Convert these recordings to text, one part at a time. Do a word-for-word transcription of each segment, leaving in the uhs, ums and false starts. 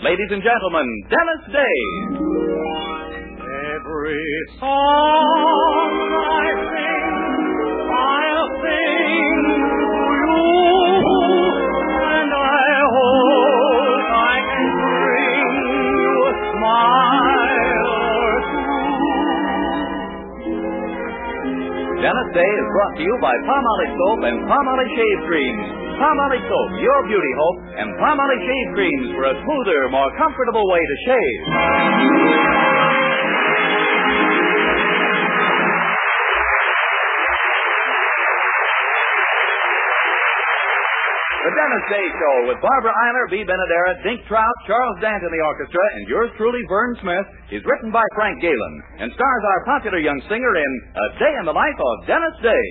ladies and gentlemen, Dennis Day. Every song I sing, I'll sing to you, and I hope I can bring you a smile or two. Dennis Day is brought to you by Palmolive Soap and Palmolive Shave Cream. Palmolive Soap, your beauty hope, and Palmolive Shave Creams for a smoother, more comfortable way to shave. The Dennis Day Show with Barbara Eiler, B. Benadera, Dink Trout, Charles Dant in the orchestra, and yours truly, Vern Smith, is written by Frank Galen and stars our popular young singer in A Day in the Life of Dennis Day.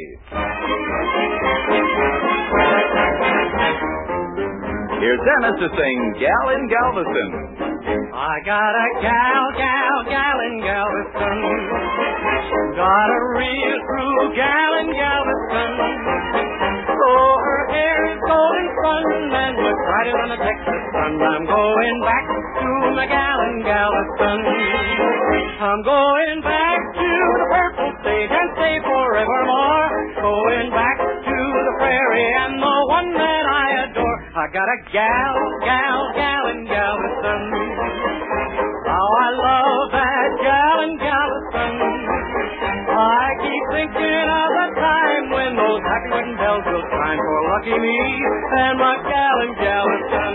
Here's Dennis to sing Gal in Galveston. I got a gal, gal, gal in Galveston. Got a real true gal in Galveston. Oh, her hair is golden sun and looks brighter than the Texas sun. I'm going back to my gal in Galveston. I'm going back to the purple state and stay forevermore. Going back to the prairie and the one that I adore. I got a gal, gal, gal in Galveston. How I love that gal in Galveston. I keep thinking of the time when those happy wedding bells will chime for lucky me and my gal in Galveston.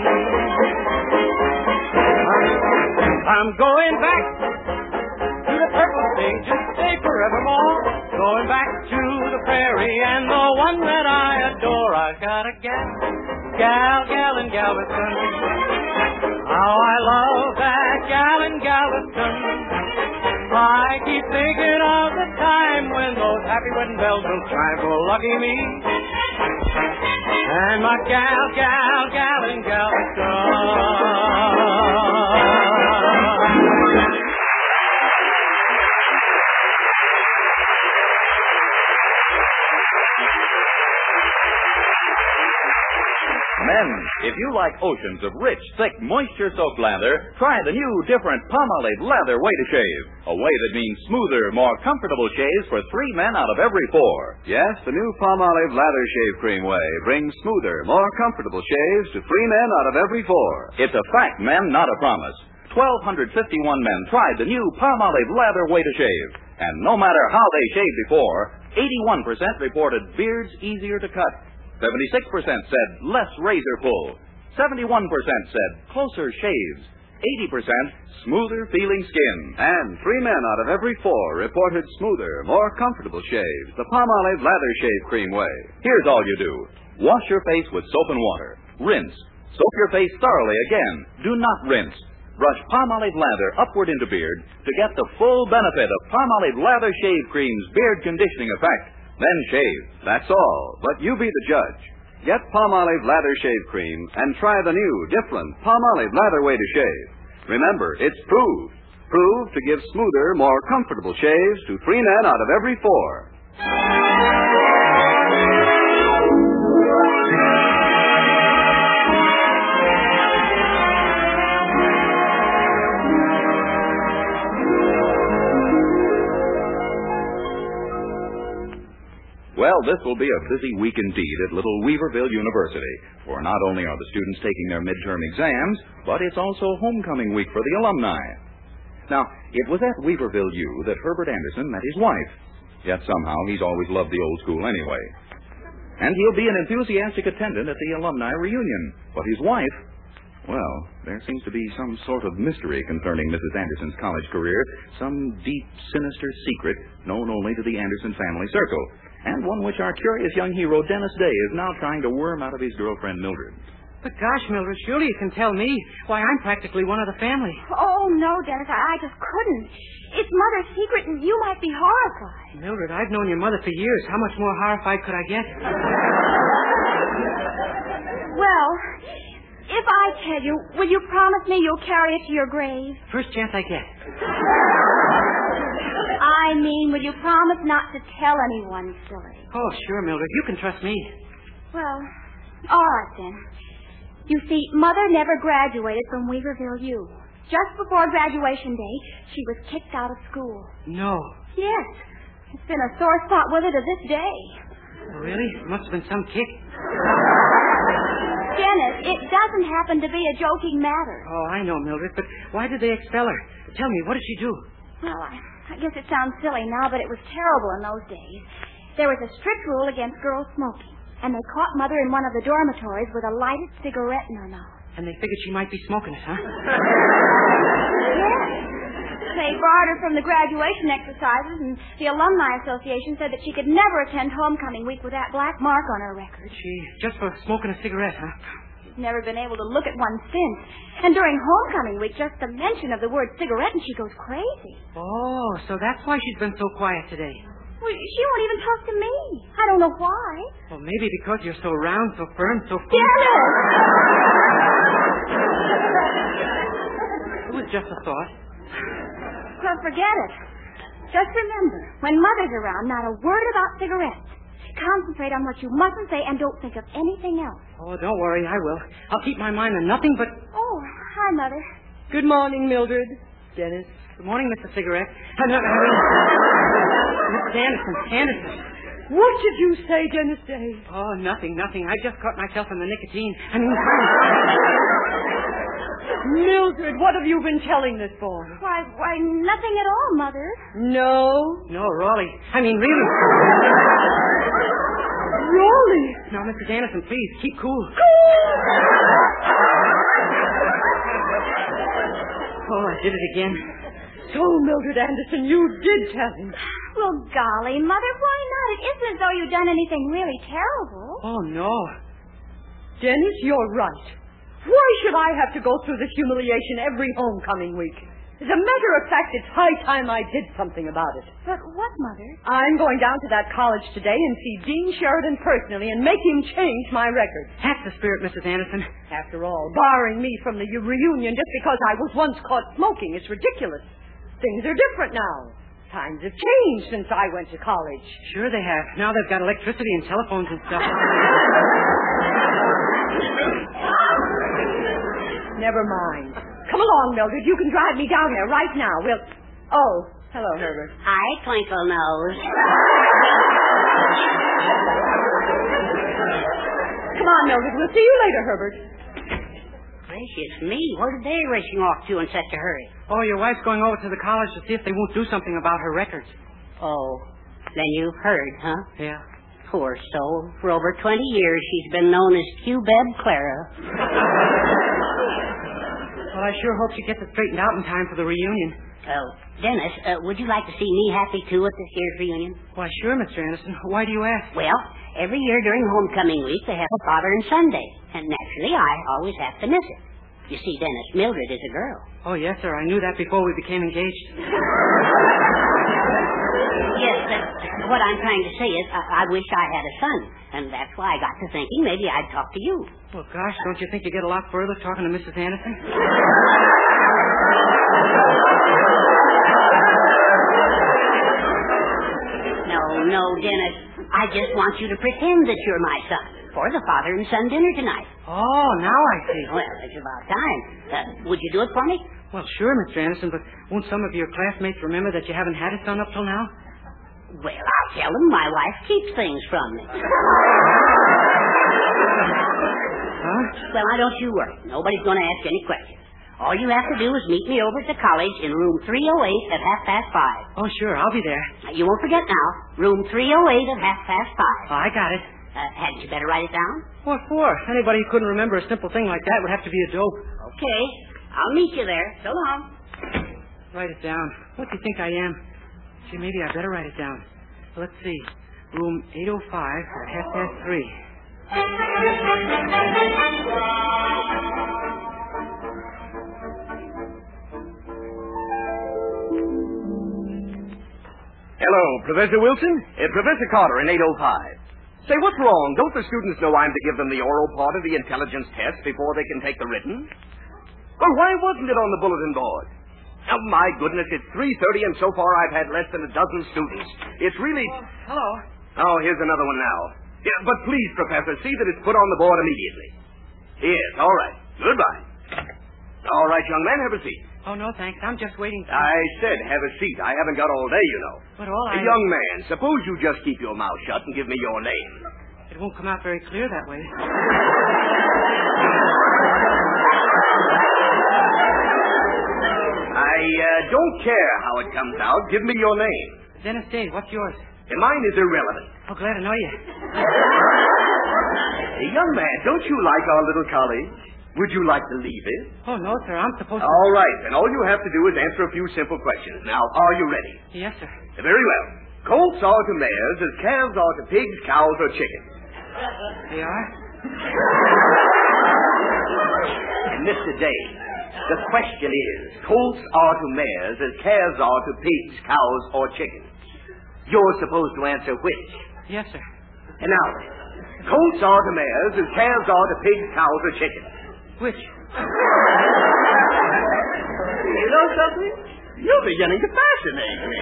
I'm going back to the purple stage and stay forevermore. Going back to the prairie and the one that I adore. I've got a gal, gal, gal in Galveston. How I love that gal in Galveston. I keep thinking of the time when those happy wedding bells will chime for lucky me and my gal, gal, gal in Galveston. Men, if you like oceans of rich, thick, moisture-soaked lather, try the new, different Palmolive Lather Way to Shave. A way that means smoother, more comfortable shaves for three men out of every four. Yes, the new Palmolive Lather Shave Cream Way brings smoother, more comfortable shaves to three men out of every four. It's a fact, men, not a promise. twelve fifty-one men tried the new Palmolive Lather Way to Shave. And no matter how they shaved before, eighty-one percent reported beards easier to cut. seventy-six percent said less razor pull. seventy-one percent said closer shaves. eighty percent smoother feeling skin. And three men out of every four reported smoother, more comfortable shaves. The Palmolive Lather Shave Cream Way. Here's all you do. Wash your face with soap and water. Rinse. Soak your face thoroughly again. Do not rinse. Brush Palmolive Lather upward into beard to get the full benefit of Palmolive Lather Shave Cream's beard conditioning effect. Then shave. That's all. But you be the judge. Get Palmolive Lather Shave Cream and try the new, different Palmolive Lather Way to Shave. Remember, it's proved. Proved to give smoother, more comfortable shaves to three men out of every four. Well, this will be a busy week indeed at Little Weaverville University, for not only are the students taking their midterm exams, but it's also homecoming week for the alumni. Now, it was at Weaverville U that Herbert Anderson met his wife. Yet somehow he's always loved the old school anyway. And he'll be an enthusiastic attendant at the alumni reunion. But his wife, well, there seems to be some sort of mystery concerning Missus Anderson's college career, some deep, sinister secret known only to the Anderson family circle, and one which our curious young hero, Dennis Day, is now trying to worm out of his girlfriend, Mildred. But gosh, Mildred, surely you can tell me. Why, I'm practically one of the family. Oh, no, Dennis, I, I just couldn't. It's Mother's secret, and you might be horrified. Mildred, I've known your mother for years. How much more horrified could I get? Well, if I tell you, will you promise me you'll carry it to your grave? First chance I get. I mean, will you promise not to tell anyone, silly? Oh, sure, Mildred. You can trust me. Well, all right, then. You see, Mother never graduated from Weaverville U. Just before graduation day, she was kicked out of school. No. Yes. It's been a sore spot with her to this day. Really? Must have been some kick. Dennis, it doesn't happen to be a joking matter. Oh, I know, Mildred, but why did they expel her? Tell me, what did she do? Well, I, I guess it sounds silly now, but it was terrible in those days. There was a strict rule against girls smoking, and they caught Mother in one of the dormitories with a lighted cigarette in her mouth. And they figured she might be smoking it, huh? Yes. They barred her from the graduation exercises, and the Alumni Association said that she could never attend homecoming week with that black mark on her record. She, just for smoking a cigarette, huh? She's never been able to look at one since. And during homecoming week, just the mention of the word cigarette, and she goes crazy. Oh, so that's why she's been so quiet today. Well, she won't even talk to me. I don't know why. Well, maybe because you're so round, so firm, so full. Dennis! It was just a thought. Well, forget it. Just remember, when Mother's around, not a word about cigarettes. Concentrate on what you mustn't say and don't think of anything else. Oh, don't worry, I will. I'll keep my mind on nothing but... Oh, hi, Mother. Good morning, Mildred. Dennis. Good morning, Mister Cigarette. I mean, Missus Anderson, Anderson. What did you say, Dennis Day? Oh, nothing, nothing. I just caught myself in the nicotine. I mean... Mildred, what have you been telling this boy? Why, why, nothing at all, Mother. No? No, Raleigh. I mean, really. Raleigh? Now, Missus Anderson, please, keep cool. Oh, I did it again. So, Mildred Anderson, you did tell him. Well, golly, Mother, why not? It isn't as though you've done anything really terrible. Oh, no. Dennis, you're right. Why should I have to go through this humiliation every homecoming week? As a matter of fact, it's high time I did something about it. But what, Mother? I'm going down to that college today and see Dean Sheridan personally and make him change my record. That's the spirit, Missus Anderson. After all, barring me from the reunion just because I was once caught smoking is ridiculous. Things are different now. Times have changed since I went to college. Sure they have. Now they've got electricity and telephones and stuff. Never mind. Come along, Mildred. You can drive me down there right now. We'll... Oh, hello, Herbert. Hi, Twinkle Nose. Come on, Mildred. We'll see you later, Herbert. Gracious me, where did they racing off to in such a hurry? Oh, your wife's going over to the college to see if they won't do something about her records. Oh, then you've heard, huh? Yeah. Poor soul. For over twenty years, she's been known as Q-Beb Clara. Well, I sure hope she gets it straightened out in time for the reunion. Oh, Dennis, uh, would you like to see me happy, too, at this year's reunion? Why, sure, Mister Anderson. Why do you ask? Well, every year during homecoming week, they have a father and son day. And naturally, I always have to miss it. You see, Dennis, Mildred is a girl. Oh, yes, sir. I knew that before we became engaged. Yes, but what I'm trying to say is I, I wish I had a son. And that's why I got to thinking maybe I'd talk to you. Well, gosh, don't you think you get a lot further talking to Missus Anderson? No, no, Dennis. I just want you to pretend that you're my son for the father and son dinner tonight. Oh, now I see. Well, it's about time. Uh, would you do it for me? Well, sure, Mister Anderson, but won't some of your classmates remember that you haven't had a son up till now? Well, I'll tell them my wife keeps things from me. Huh? Well, now don't you worry. Nobody's going to ask any questions. All you have to do is meet me over at the college in room three oh eight at half past five. Oh, sure, I'll be there. Now, you won't forget now. Room three oh eight at half past five. Oh, I got it. Uh, hadn't you better write it down? What for? Anybody who couldn't remember a simple thing like that would have to be a dope. Okay. I'll meet you there. So long. Write it down. What do you think I am? Gee, maybe I better write it down. Let's see. Room eight oh five at half past three. Hello, Professor Wilson. Uh, Professor Carter in eight oh five. Say, what's wrong? Don't the students know I'm to give them the oral part of the intelligence test before they can take the written? Well, why wasn't it on the bulletin board? Oh, my goodness, it's three thirty, and so far I've had less than a dozen students. It's really... Oh, hello. Oh, here's another one now. Yeah, but please, Professor, see that it's put on the board immediately. Yes, all right. Goodbye. All right, young man, have a seat. Oh, no, thanks. I'm just waiting for... I said have a seat. I haven't got all day, you know. But all I... Young man, suppose you just keep your mouth shut and give me your name. It won't come out very clear that way. I uh, don't care how it comes out. Give me your name. Dennis Day, what's yours? And mine is irrelevant. Oh, glad to know you. Hey, young man, don't you like our little college? Would you like to leave it? Oh, no, sir. I'm supposed to... All right, then all you have to do is answer a few simple questions. Now, are you ready? Yes, sir. Very well. Colts are to mares as calves are to pigs, cows, or chickens. They are? Mister Day, the question is, colts are to mares as calves are to pigs, cows, or chickens. You're supposed to answer which? Yes, sir. And now, colts are to mares as calves are to pigs, cows, or chickens. Which? You know something? You're beginning to fascinate me.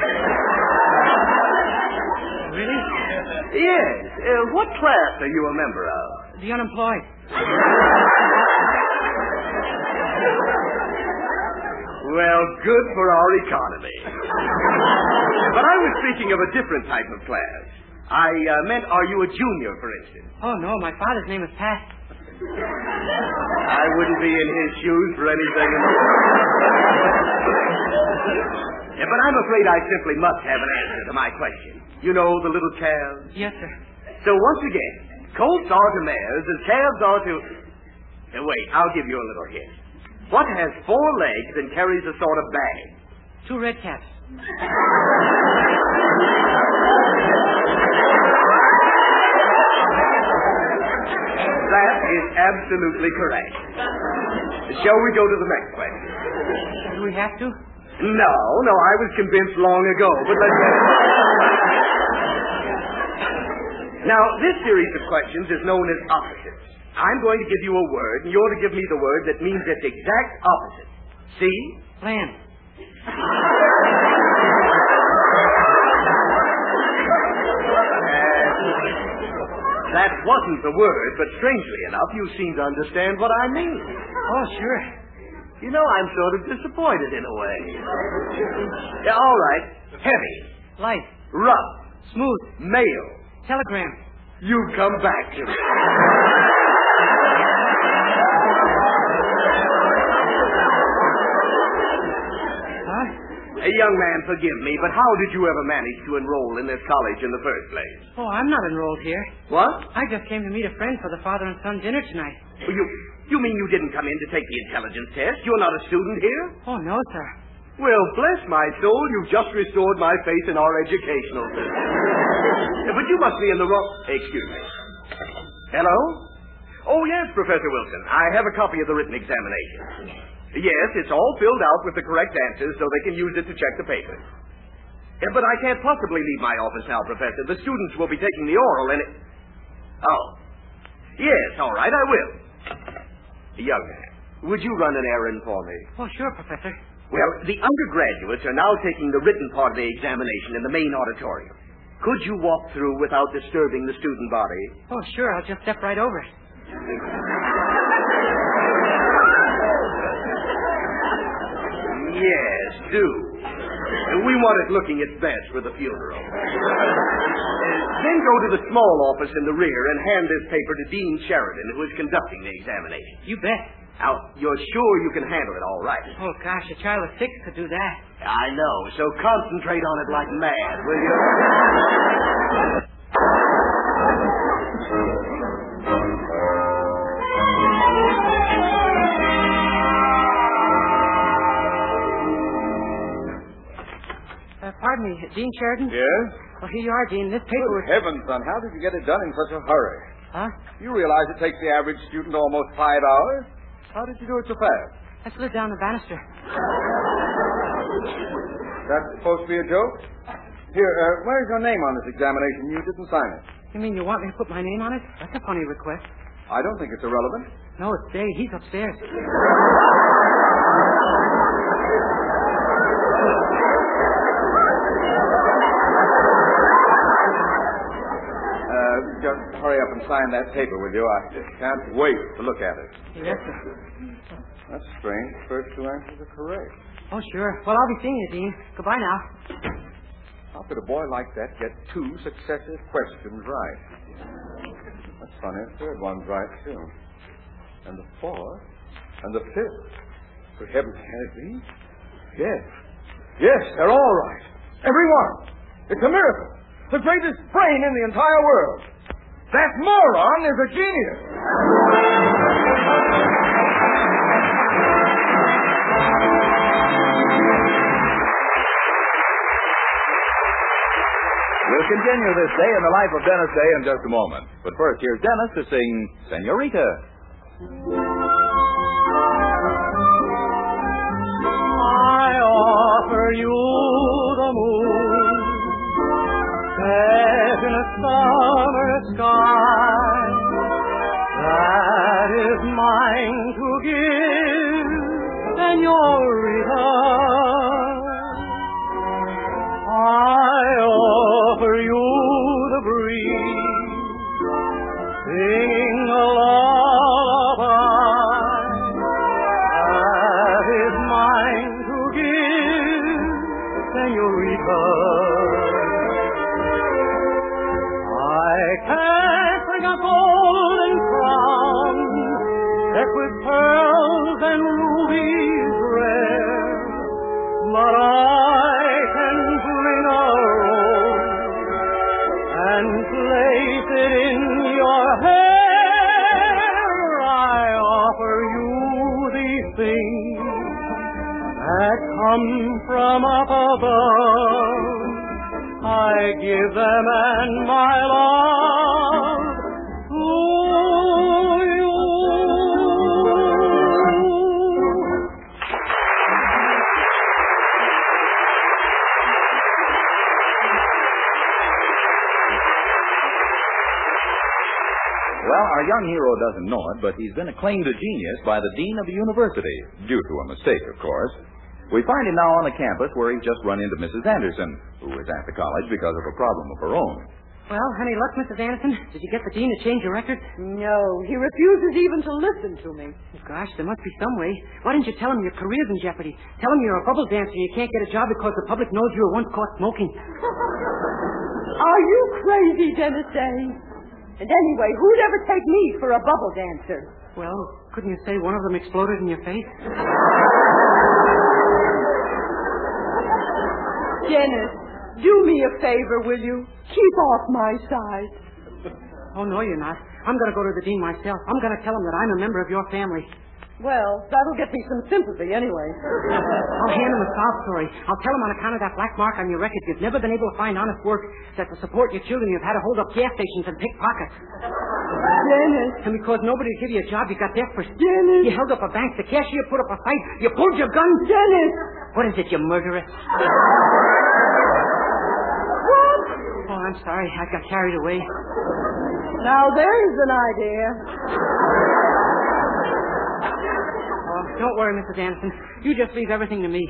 Really? Yes. Uh, what class are you a member of? The unemployed. Well, good for our economy. But I was speaking of a different type of class. I uh, meant, are you a junior, for instance? Oh, no, my father's name is Pat. I wouldn't be in his shoes for anything in the world. Yeah, but I'm afraid I simply must have an answer to my question. You know the little calves? Yes, sir. So once again, colts are to mares as calves are to... Uh, wait, I'll give you a little hint. What has four legs and carries a sort of bag? Two red caps. That is absolutely correct. Shall we go to the next question? Do we have to? No, no, I was convinced long ago, but let's... Now, this series of questions is known as opposites. I'm going to give you a word, and you're to give me the word that means its exact opposite. See? Land. That wasn't the word, but strangely enough, you seem to understand what I mean. Oh, sure. You know, I'm sort of disappointed in a way. Yeah, all right. Heavy. Light. Rough. Smooth. Mail. Telegram. You come back to me. Huh? Hey, young man, forgive me, but how did you ever manage to enroll in this college in the first place? Oh, I'm not enrolled here. What? I just came to meet a friend for the father and son dinner tonight. You, you mean you didn't come in to take the intelligence test? You're not a student here? Oh, no, sir. Well, bless my soul, you've just restored my faith in our educational system. But you must be in the wrong... Excuse me. Hello? Oh, yes, Professor Wilson. I have a copy of the written examination. Yes, it's all filled out with the correct answers so they can use it to check the papers. Yeah, but I can't possibly leave my office now, Professor. The students will be taking the oral and it... Oh. Yes, all right, I will. Young man, would you run an errand for me? Oh, sure, Professor. Well, the undergraduates are now taking the written part of the examination in the main auditorium. Could you walk through without disturbing the student body? Oh, sure. I'll just step right over it. Yes, do. We want it looking its best for the funeral. Then go to the small office in the rear and hand this paper to Dean Sheridan, who is conducting the examination. You bet. Now, you're sure you can handle it all right? Oh, gosh, a child of six could do that. I know, so concentrate on it like mad, will you? Uh, pardon me, Dean Sheridan? Yes? Well, here you are, Dean. This paper Good was... heavens, son, how did you get it done in such a hurry? Huh? You realize it takes the average student almost five hours? How did you do it so fast? I slid down the banister. That's supposed to be a joke? Here, uh, where's your name on this examination? You didn't sign it. You mean you want me to put my name on it? That's a funny request. I don't think it's irrelevant. No, it's Dave. He's upstairs. Uh, just hurry up and and sign that paper, will you? I just can't wait to look at it. Yes, sir. That's strange. First two answers are correct. Oh, sure. Well, I'll be seeing you, Dean. Goodbye now. How could a boy like that get two successive questions right? That's funny. The third one's right, too. And the fourth. And the fifth. Good heavens, can it be? Yes. Yes, they're all right. Every one. It's a miracle. The greatest brain in the entire world. That moron is a genius. We'll continue this day in the life of Dennis Day in just a moment. But first, here's Dennis to sing Senorita. I offer you the moon, set in a summer sky, that is mine to give, Senorita. I offer you the breeze, sing a lullaby, that is mine to give, Senorita. I can't bring a golden crown, decked with pearls and rubies rare, but I can bring a rose and place it in your hair. I offer you these things that come from up above. I give them and my love to you. Well, our young hero doesn't know it, but he's been acclaimed a genius by the dean of the university, due to a mistake, of course. We find him now on the campus where he's just run into Missus Anderson, who is at the college because of a problem of her own. Well, any luck, Missus Anderson? Did you get the dean to change your record? No, he refuses even to listen to me. Gosh, there must be some way. Why didn't you tell him your career's in jeopardy? Tell him you're a bubble dancer and you can't get a job because the public knows you were once caught smoking. Are you crazy, Dennis Day? And anyway, who'd ever take me for a bubble dancer? Well, couldn't you say one of them exploded in your face? Dennis, do me a favor, will you? Keep off my side. Oh, no, you're not. I'm going to go to the dean myself. I'm going to tell him that I'm a member of your family. Well, that'll get me some sympathy anyway. I'll hand him a sob story. I'll tell him on account of that black mark on your record, you've never been able to find honest work, that to support your children you've had to hold up gas stations and pick pockets. Dennis. And because nobody would give you a job, you got desperate. Dennis. You held up a bank, the cashier put up a fight, you pulled your gun. Dennis. What is it, you murderess? What? Oh, I'm sorry. I got carried away. Now there's an idea. Oh, don't worry, Missus Anderson. You just leave everything to me.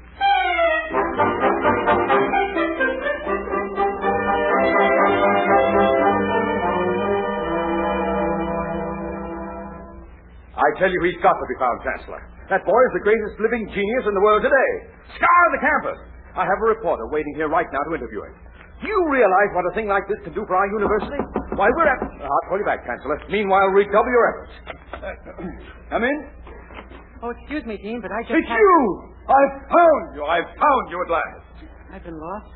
I tell you, he's got to be found, Chancellor. That boy is the greatest living genius in the world today. Scour the campus. I have a reporter waiting here right now to interview him. Do you realize what a thing like this can do for our university? Why, we're at... I'll call you back, Chancellor. Meanwhile, redouble your efforts. Come in. Oh, excuse me, Dean, but I just... It's had... you! I've found you! I've found you at last. I've been lost.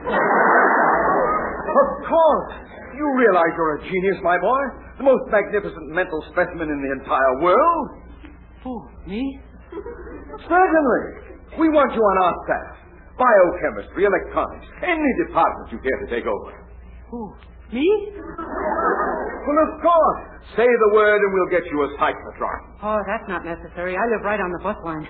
Of course. You realize you're a genius, my boy. The most magnificent mental specimen in the entire world. Who, me? Certainly. We want you on our staff. Biochemistry, electronics, any department you care to take over. Who, me? Well, of course. Say the word and we'll get you a cyclotron. Oh, that's not necessary. I live right on the bus line.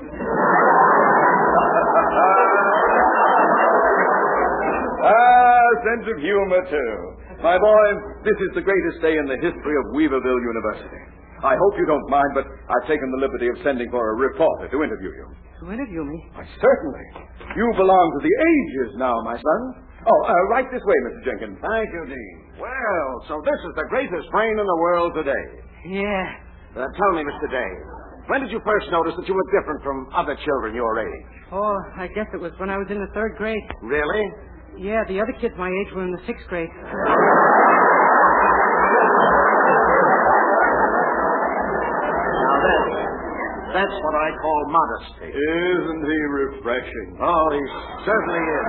Ah, sense of humor, too. My boy, this is the greatest day in the history of Weaverville University. I hope you don't mind, but I've taken the liberty of sending for a reporter to interview you. To interview me? Why, certainly. You belong to the ages now, my son. Oh, uh, right this way, Mister Jenkins. Thank you, Dean. Well, so this is the greatest brain in the world today. Yeah. Uh, tell me, Mister Day, when did you first notice that you were different from other children your age? Oh, I guess it was when I was in the third grade. Really? Yeah, the other kids my age were in the sixth grade. Now that's, that's what I call modesty. Isn't he refreshing? Oh, he certainly is.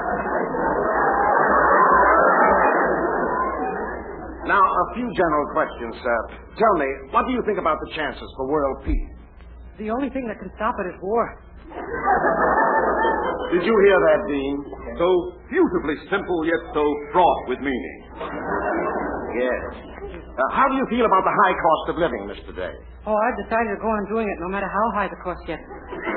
Now, a few general questions, sir. Tell me, what do you think about the chances for world peace? The only thing that can stop it is war. Did you hear that, Dean? So beautifully simple, yet so fraught with meaning. Yes. Uh, how do you feel about the high cost of living, Mister Day? Oh, I've decided to go on doing it no matter how high the cost gets.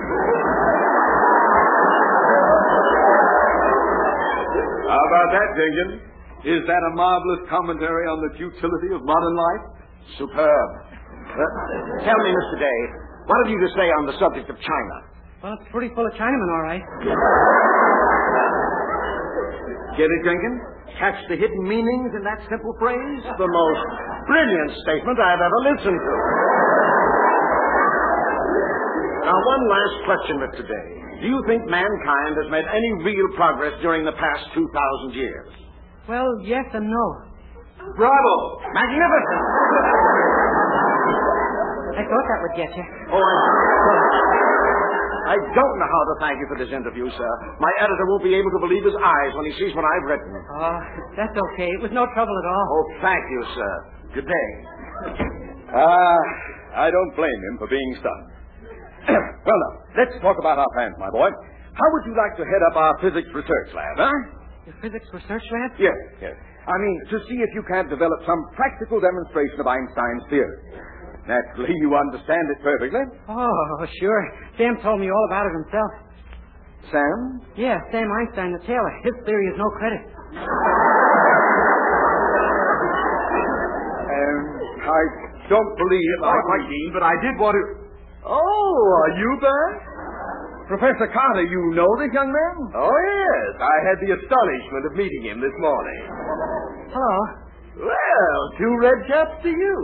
How about that, Jenkins? Is that a marvelous commentary on the futility of modern life? Superb. Uh, tell me, Mister Day, what have you to say on the subject of China? Well, it's pretty full of Chinamen, all right. Get it, Jenkins? Catch the hidden meanings in that simple phrase? The most brilliant statement I've ever listened to. Now, one last question, Mister Day. Do you think mankind has made any real progress during the past two thousand years? Well, yes and no. Bravo! Magnificent! I thought that would get you. Oh, I... I don't know how to thank you for this interview, sir. My editor won't be able to believe his eyes when he sees what I've written. Oh, that's okay. It was no trouble at all. Oh, thank you, sir. Good day. Ah, uh, I don't blame him for being stunned. Well, now, let's talk about our plans, my boy. How would you like to head up our physics research lab, huh? The physics research lab? Yes, yes. I mean, to see if you can't develop some practical demonstration of Einstein's theory. Naturally, you understand it perfectly. Oh, sure. Sam told me all about it himself. Sam? Yeah, Sam Einstein, the tailor. His theory is no credit. Um, I don't believe I... Quite, Dean, but I did want to... Oh, are you back? Professor Carter, you know this young man? Oh, yes. I had the astonishment of meeting him this morning. Hello. Well, two red caps to you.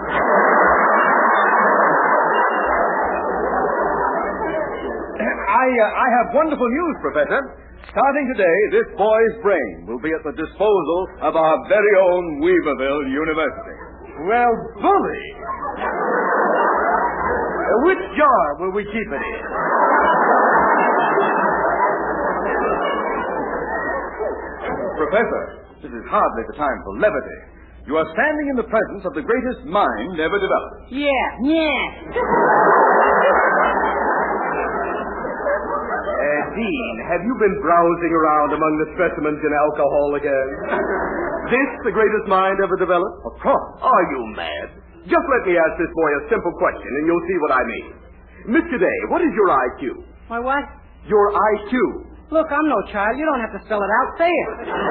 I, uh, I have wonderful news, Professor. Starting today, this boy's brain will be at the disposal of our very own Weaverville University. Well, bully. Uh, which jar will we keep it in? Professor, this is hardly the time for levity. You are standing in the presence of the greatest mind ever developed. Yeah, yeah. Uh, Dean, have you been browsing around among the specimens in alcohol again? This the greatest mind ever developed? Of course. Are you mad? Just let me ask this boy a simple question, and you'll see what I mean. Mister Day, what is your I Q? My what? Your I Q. Look, I'm no child. You don't have to spell it out. Say it.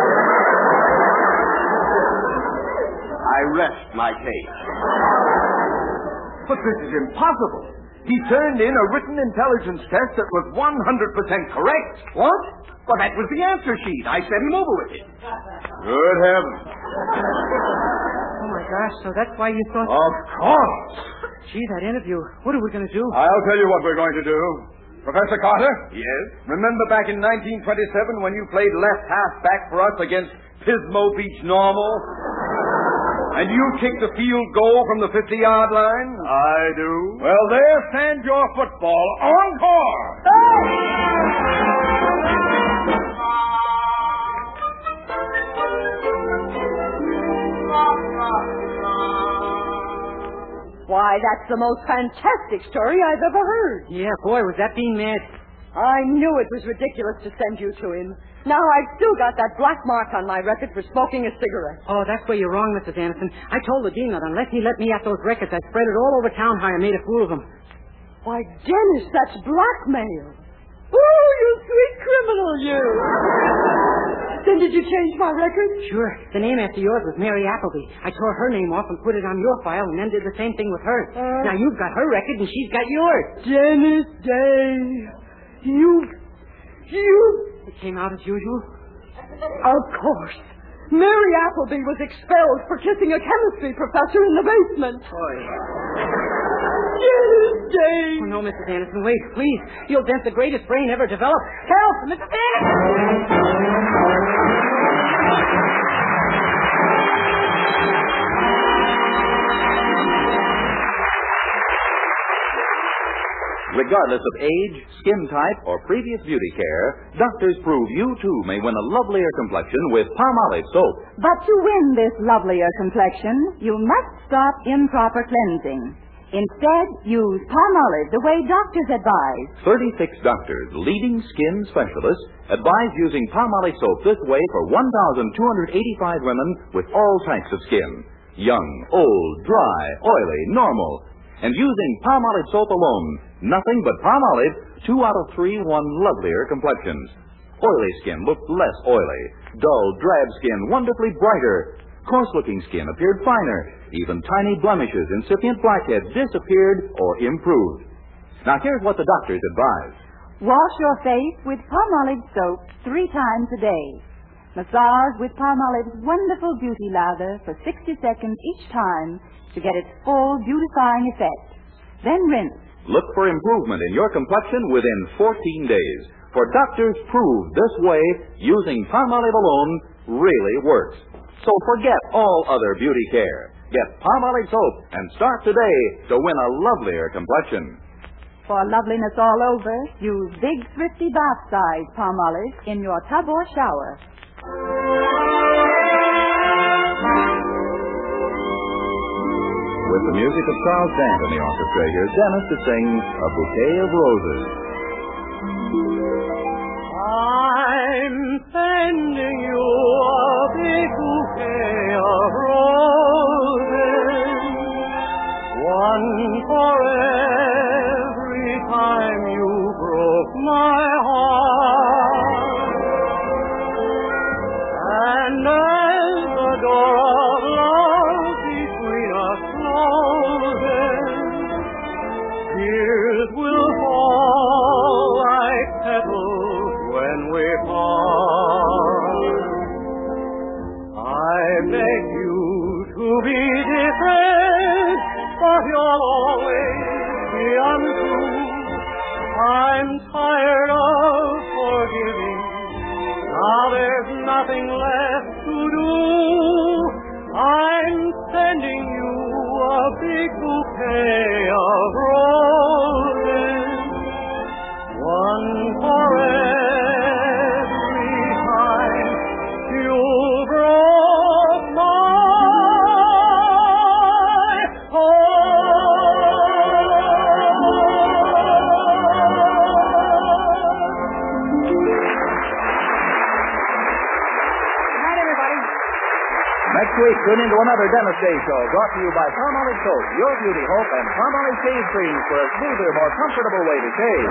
I rest my case. But this is impossible. He turned in a written intelligence test that was one hundred percent correct. What? Well, that was the answer sheet. I sent him over with it. Good heavens. Oh, my gosh. So that's why you thought... Of course. Gee, that interview. What are we going to do? I'll tell you what we're going to do. Professor Carter? Yes? Remember back in nineteen twenty-seven when you played left halfback for us against Pismo Beach Normal? And you kicked the field goal from the fifty-yard line? I do. Well, there stands your football. Encore! Why, that's the most fantastic story I've ever heard. Yeah, boy, was that being mad. I knew it was ridiculous to send you to him. Now I've still got that black mark on my record for smoking a cigarette. Oh, that's where you're wrong, Missus Anderson. I told the dean that unless he let me at those records, I'd spread it all over town how I made a fool of him. Why, Dennis, that's blackmail. Oh, you sweet criminal, you. Then did you change my record? Sure. The name after yours was Mary Appleby. I tore her name off and put it on your file and then did the same thing with hers. Uh, now you've got her record and she's got yours. Dennis Day. You... You... It came out as usual? Of course. Mary Appleby was expelled for kissing a chemistry professor in the basement. Boy. Yes, Dave. Oh, no, Missus Anderson, wait, please. You'll dent the greatest brain ever developed. Help, Missus Anderson! Regardless of age, skin type, or previous beauty care, doctors prove you, too, may win a lovelier complexion with Palmolive soap. But to win this lovelier complexion, you must stop improper cleansing. Instead, use Palmolive the way doctors advise. thirty-six doctors, leading skin specialists, advise using Palmolive soap this way for one thousand two hundred eighty-five women with all types of skin. Young, old, dry, oily, normal. And using Palmolive soap alone, nothing but Palmolive, two out of three won lovelier complexions. Oily skin looked less oily. Dull, drab skin wonderfully brighter. Coarse-looking skin appeared finer. Even tiny blemishes, incipient blackheads disappeared or improved. Now here's what the doctors advise. Wash your face with Palmolive soap three times a day. Massage with Palmolive's wonderful beauty lather for sixty seconds each time to get its full beautifying effect. Then rinse. Look for improvement in your complexion within fourteen days. For doctors prove this way, using Palmolive alone really works. So forget all other beauty care. Get Palmolive soap and start today to win a lovelier complexion. For loveliness all over, use Big Thrifty Bath Size Palmolive in your tub or shower. With the music of Charles Dant in the orchestra, here's Dennis to sing A Bouquet of Roses. I'm sending you a big bouquet of roses, one for every time you broke my heart. And as the door of love between us closes, tears will fall like petals when we part. I beg you to be different, but you'll always be untrue. I'm tired of forgiving. Now there's nothing left to do. I'm sending you a big bouquet of roses, one for every time you broke my heart. Next week, tune into another Dennis Day Show brought to you by Palmolive Soap, your beauty hope, and Palmolive Shave Cream for a smoother, more comfortable way to shave.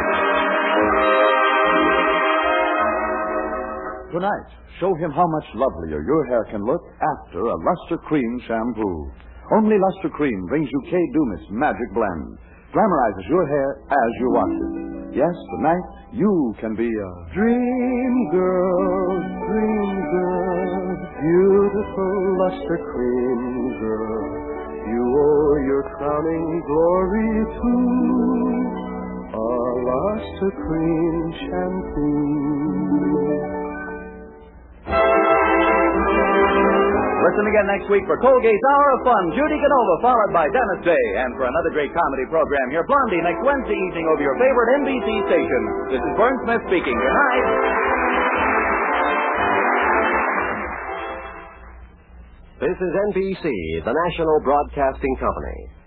Tonight, show him how much lovelier your hair can look after a Luster Cream shampoo. Only Luster Cream brings you Kay Dumas Magic Blend. Glamorizes your hair as you wash it. Yes, tonight, you can be a dream girl, dream girl, beautiful Luster Cream girl. You owe your crowning glory to a Luster Cream shampoo. Listen again next week for Colgate's Hour of Fun, Judy Canova, followed by Dennis Day. And for another great comedy program, hear Blondie next Wednesday evening over your favorite N B C station. This is Vern Smith speaking. Good night. This is N B C, the National Broadcasting Company.